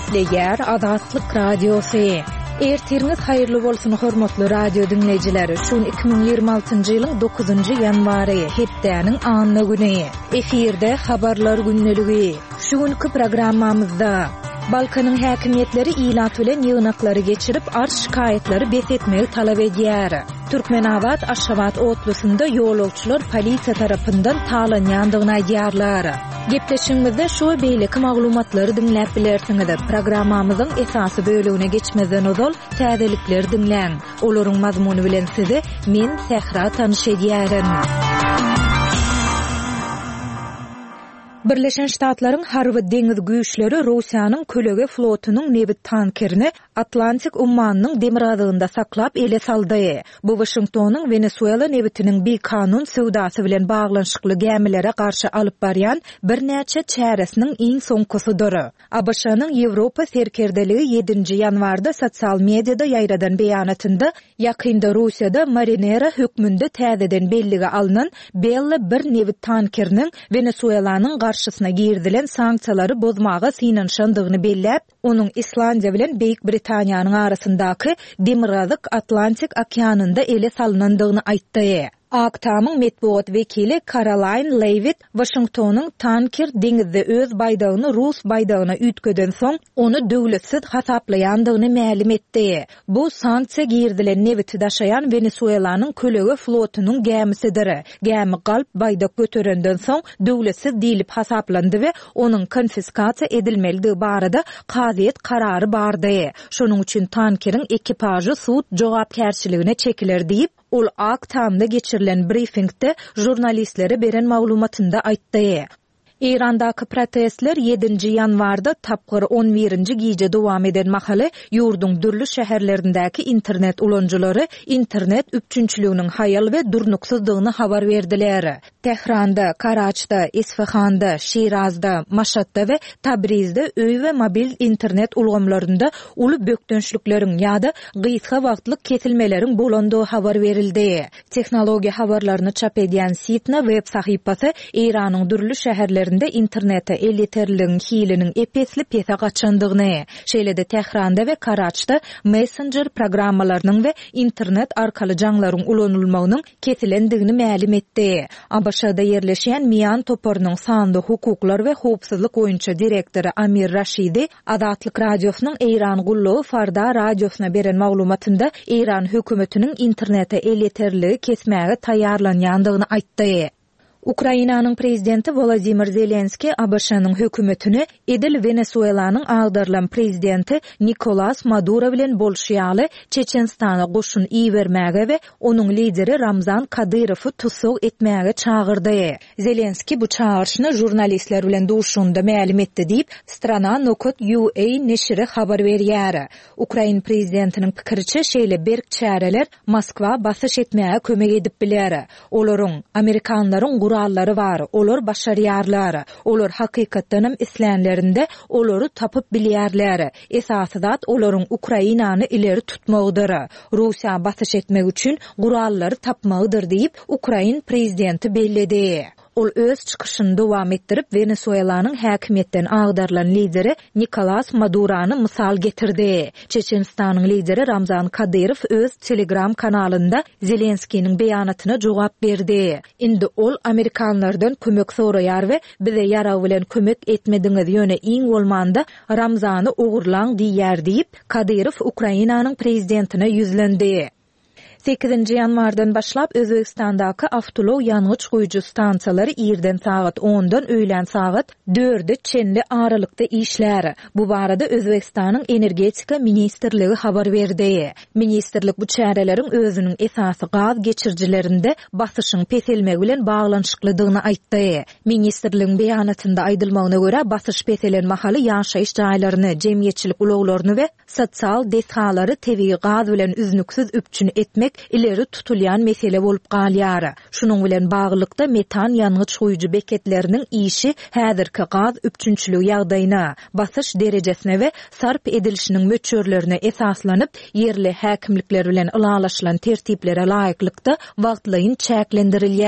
Leger Azatlyk Radiosu. Ertiriniz hayırlı bolsun hormatly radio dinleyijileri. Şun 2026-njy ýylyň 9-njy ýanwary hepdäniň anyny güni. Efirde habarlar günneligi. Şuňky programmamyzda Balkanyň häkimetleri ilat bilen ýygnaklary geçirip arş şikaýetleri betetmeli talap edýär. Türkmenabad Aşgabat otlusynda ýolagçylar polisiýa tarapyndan talanýandygyny aýdýarlar. Gepleşigimizde şu beýleki maglumatlary dinläp bilersiňiz. Programmamyzyň esasy bölügine geçmezden ozal täzelikleri dinläň. Olaryň mazmuny bilen sizi men Sehra tanyş edýärim. Birleşen Ştatlaryň harby deňiz güýçleri Russiýanyň kölege flotunyň nebit tankerini Atlantik ummanynyň demirazygynda saklap ele saldy. Bu Washingtonyň Venezuela nebitiniň bir kanun sowdasy bilen baglanşykly gemilere garşy alyp barýan bir näçe çäresiniň iň soňkusydyr. ABŞ-nyň Ýewropa serkerdeligi 7-nji ýanwarda sosial mediada ýaýradan beýanatynda ýakynda Russiýada Marinera hökmünde täzeden belligi alynan Bella bir nebit tankeriniň Venezuelanyň garşysyna girdilen sanksiýalary bozmaga synanşandygyny belläp, onuň Islandiýa bilen Beýik Britaniýanyň arasyndaky demirazyk Atlantik okeanynda ele salynandygyny aýtdy. Aktamyň metbuat vekili Caroline Leavitt Washingtonyň tanker deňizde öz baýdagyny Rus baýdagyna üýtgeden soň onu döwletsiz hasaplaýandygyny ma'lum etdi. Bu sanksiýa girdilen nebiti daşayan Venezuelanyň kölege flotunyň gemisidir. Gemi galp baýdak göterenden soň döwletsiz diýilip hasaplandy we onuň konfiskasiýa edilmeligi barada kaziýet karary bardy. Şonuň üçin tankeriň ekipajy sud jogapkärçiligine çekiler diýip ol aktamda geçirilen briefingde jurnalistlere beren maglumatynda aýtdy. İrandaky protestler 7-nji ýanwarda tapgyr 11-nji gije dowam eden mahaly ýurduň dürli şäherlerindäki internet ulanjylary internet üpçünçiliginiň haýal we durnuksyzdygyny habar berdiler. Tehranda, Karaçda, Isfahanda, Şirazda, Maşatda we Tabrizde öý we mobil internet ulgamlarynda uly bökdönçlikleriň ýa-da gysga wagtlyk kesilmeleriň bolandygy habar berildi. Tehnologiýa habarlaryny çap edýän Sitna web sahypasy Iranyň dürli şäherlerinde internete eliterliğin hilinin epesli pesa gaçandygyny, şeýlede Tehranda we Karaçda messenger programmalarynyň we internet arkaly jaňlaryň ulanylmagynyň kesilendigini ma'lum etdi. ABŞ-da ýerleşýän Mian toporunyň sandy hukuklar we howpsuzlyk boýunça direktori Amir Rashidi Azatlyk radiosynyň Eýran gullagy Farda radiosyna beren maglumatynda Eýran hökümetiniň internete eliterligi kesmäge taýýarlanýandygyny aýtdy. Ukrainanyň prezidenti Volodymyr Zelenski ABŞ-nyň hökümetini edil Venezuelanyň agdarlan prezidenti Nicolas Maduro bilen bolşýaly Çeçenstana goşun iýermäge we onuň lideri Ramzan Kadyrowy tutsak etmäge çağırdy. Zelenski bu çağırşyny jurnalistler bilen duşunda ma'lum etdi diýip Strana.ua neşri habar berýär. Ukraina prezidentiniň pikiriçe şeýle berk çäreler Moskwa basyş etmäge kömek edip biler. Olaryň Amerikanlaryň gurallary bar, olar başarýarlar. Olar hakykatdanam islenlerinde olary tapyp bilýärler. Esasy zat olaryň Ukrainany ileri tutmagydyr. Russiýa basyş etmek üçin gurallary tapmagydyr diýip Ukraina prezidenti belledi. Ol öz çykyşyny dowam etdirip Venezuelanyň häkimetden agdarlan lideri Nicolas Madurony mysal getirdi. Çeçenstanyň lideri Ramzan Kadyrow öz Telegram kanalynda Zelenskiň beýanatyna jogap berdi. Indi ol Amerikanlardan kömek soraýar we bize ýara bilen kömek etmediňiz ýöne iň bolmanda Ramzany ogurlaň diýär diýip Kadyrow Ukrainanyň prezidentine ýüzlendi. 8-nji ýanwardan başlap Özbegistandaky awtolow ýangyç goýuju stansiýalary ýerden saat 10-dan öýlen saat 4-de çenli aralykda işlär. Bu barada Özbegistanyň energetika ministrligi habar berdi. Ministrlik bu çäreleriň özüniň esasy gaz geçirjilerinde basyşyň peselmegi bilen baglanşyklydygyny aýtdy. Ministrligiň beýanatynda aýdylmagyna görä basyş peselen mahaly ýaşaýyş jaýlaryny, jemgyýetçilik ulaglaryny we sosial deshalary tebii gaz bilen üznüksiz üpçün etmek ileri tutulýan mesele bolup galýar. Şunuň bilen baglykda metan ýangyç goýuju beketleriniň işi häzirki gaz üpçünçiligi ýagdaýyna, basyş derejesine we sarp edilişiniň möçörlerine esaslanyp ýerli häkimlikler bilen ulalaşylan tertiplere laýyklykda wagtlaýyn çäklendirilýär.